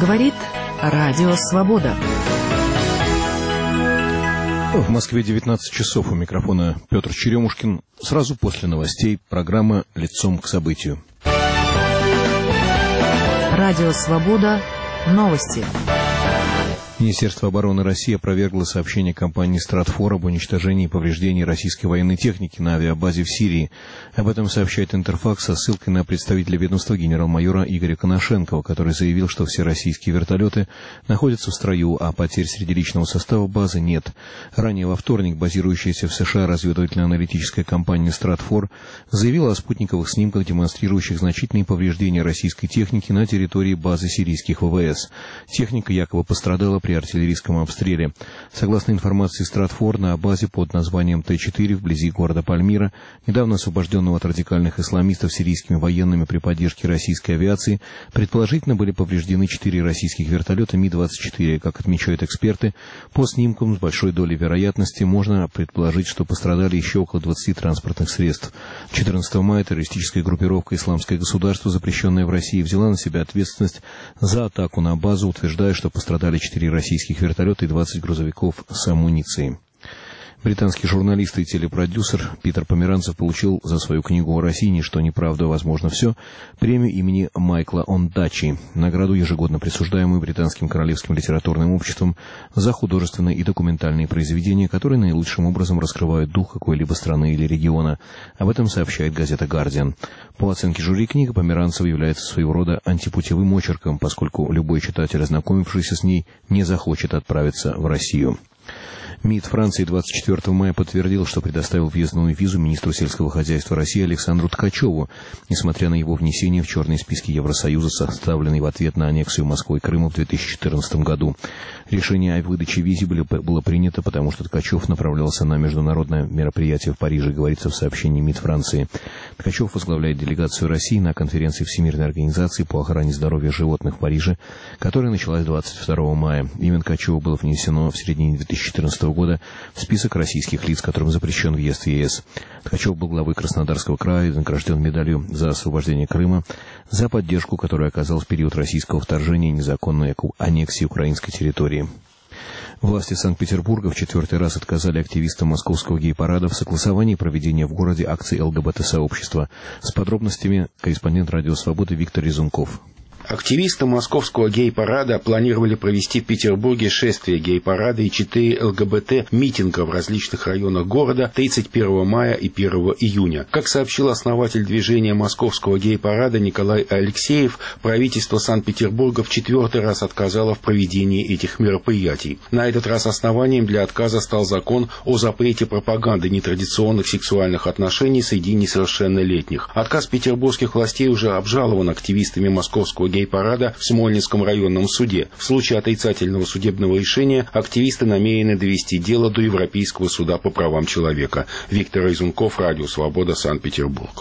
Говорит Радио Свобода. В Москве 19 часов. У микрофона Петр Черемушкин. Сразу после новостей программа «Лицом к событию». Радио Свобода. Новости. Министерство обороны России опровергло сообщение компании «Стратфор» об уничтожении и повреждении российской военной техники на авиабазе в Сирии. Об этом сообщает Интерфакс со ссылкой на представителя ведомства генерал-майора Игоря Коношенкова, который заявил, что все российские вертолеты находятся в строю, а потерь среди личного состава базы нет. Ранее во вторник базирующаяся в США разведывательно-аналитическая компания «Стратфор» заявила о спутниковых снимках, демонстрирующих значительные повреждения российской техники на территории базы сирийских ВВС. Техника якобы пострадала при артиллерийском обстреле. Согласно информации Стратфор, на базе под названием Т-4 вблизи города Пальмира, недавно освобожденного от радикальных исламистов сирийскими военными при поддержке российской авиации, предположительно были повреждены 4 российских вертолета Ми-24. Как отмечают эксперты, по снимкам с большой долей вероятности можно предположить, что пострадали еще около 20 транспортных средств. 14 мая террористическая группировка «Исламское государство», запрещенная в России, взяла на себя ответственность за атаку на базу, утверждая, что пострадали 4 российских вертолета и 20 грузовиков с амуницией. Британский журналист и телепродюсер Питер Померанцев получил за свою книгу о России «Ничто неправда, возможно все» премию имени Майкла Ондачи, награду, ежегодно присуждаемую Британским королевским литературным обществом за художественные и документальные произведения, которые наилучшим образом раскрывают дух какой-либо страны или региона. Об этом сообщает газета «Гардиан». По оценке жюри, книга Померанцева является своего рода антипутевым очерком, поскольку любой читатель, ознакомившийся с ней, не захочет отправиться в Россию. МИД Франции 24 мая подтвердил, что предоставил въездную визу министру сельского хозяйства России Александру Ткачеву, несмотря на его внесение в черные списки Евросоюза, составленные в ответ на аннексию Москвы и Крыма в 2014 году. Решение о выдаче визы было принято, потому что Ткачев направлялся на международное мероприятие в Париже, говорится в сообщении МИД Франции. Ткачев возглавляет делегацию России на конференции Всемирной организации по охране здоровья животных в Париже, которая началась 22 мая. Имя Ткачева было внесено в середине 2014 года в список российских лиц, которым запрещен въезд в ЕС. Ткачев был главой Краснодарского края и награжден медалью за освобождение Крыма за поддержку, которую оказал в период российского вторжения и незаконной аннексии украинской территории. Власти Санкт-Петербурга в 4-й раз отказали активистам московского гей-парада в согласовании проведения в городе акций ЛГБТ-сообщества. С подробностями корреспондент «Радио Свободы» Виктор Резунков. Активисты московского гей-парада планировали провести в Петербурге шествие гей-парада и 4 ЛГБТ-митинга в различных районах города 31 мая и 1 июня. Как сообщил основатель движения московского гей-парада Николай Алексеев, правительство Санкт-Петербурга в 4-й раз отказало в проведении этих мероприятий. На этот раз основанием для отказа стал закон о запрете пропаганды нетрадиционных сексуальных отношений среди несовершеннолетних. Отказ петербургских властей уже обжалован активистами московского гей-парада в Смольнинском районном суде. В случае отрицательного судебного решения активисты намерены довести дело до Европейского суда по правам человека. Виктор Резунков, Радио Свобода, Санкт-Петербург.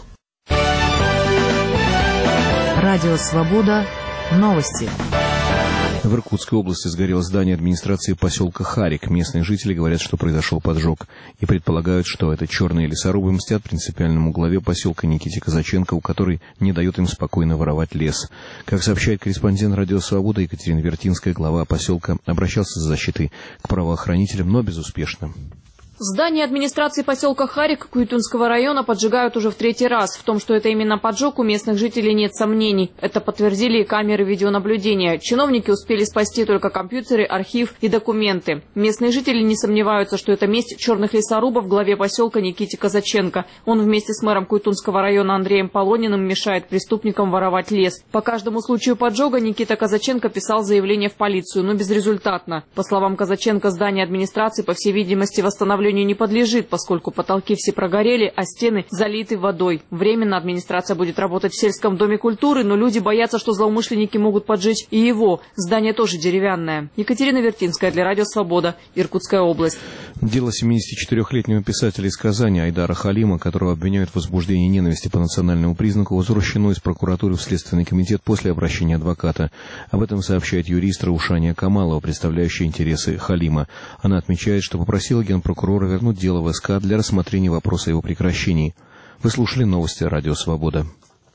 Радио Свобода. Новости. В Иркутской области сгорело здание администрации поселка Харик. Местные жители говорят, что произошел поджог, и предполагают, что это черные лесорубы мстят принципиальному главе поселка Никите Казаченко, у которой не дает им спокойно воровать лес. Как сообщает корреспондент «Радио Свобода» Екатерина Вертинская, глава поселка обращался за защитой к правоохранителям, но безуспешно. Здание администрации поселка Харик Куйтунского района поджигают уже в 3-й раз. В том, что это именно поджог, у местных жителей нет сомнений. Это подтвердили и камеры видеонаблюдения. Чиновники успели спасти только компьютеры, архив и документы. Местные жители не сомневаются, что это месть черных лесорубов главе поселка Никите Казаченко. Он вместе с мэром Куйтунского района Андреем Полониным мешает преступникам воровать лес. По каждому случаю поджога Никита Казаченко писал заявление в полицию, но безрезультатно. По словам Казаченко, здание администрации, по всей видимости, восстановлению не подлежит, поскольку потолки все прогорели, а стены залиты водой. Временно администрация будет работать в сельском доме культуры, но люди боятся, что злоумышленники могут поджечь и его. Здание тоже деревянное. Екатерина Вертинская для Радио Свобода, Иркутская область. Дело 74-летнего писателя из Казани Айдара Халима, которого обвиняют в возбуждении ненависти по национальному признаку, возвращено из прокуратуры в Следственный комитет после обращения адвоката. Об этом сообщает юрист Раушания Камалова, представляющая интересы Халима. Она отмечает, что попросила генпрокурора вернуть дело в СК для рассмотрения вопроса о его прекращении. Вы слушали новости «Радио Свобода».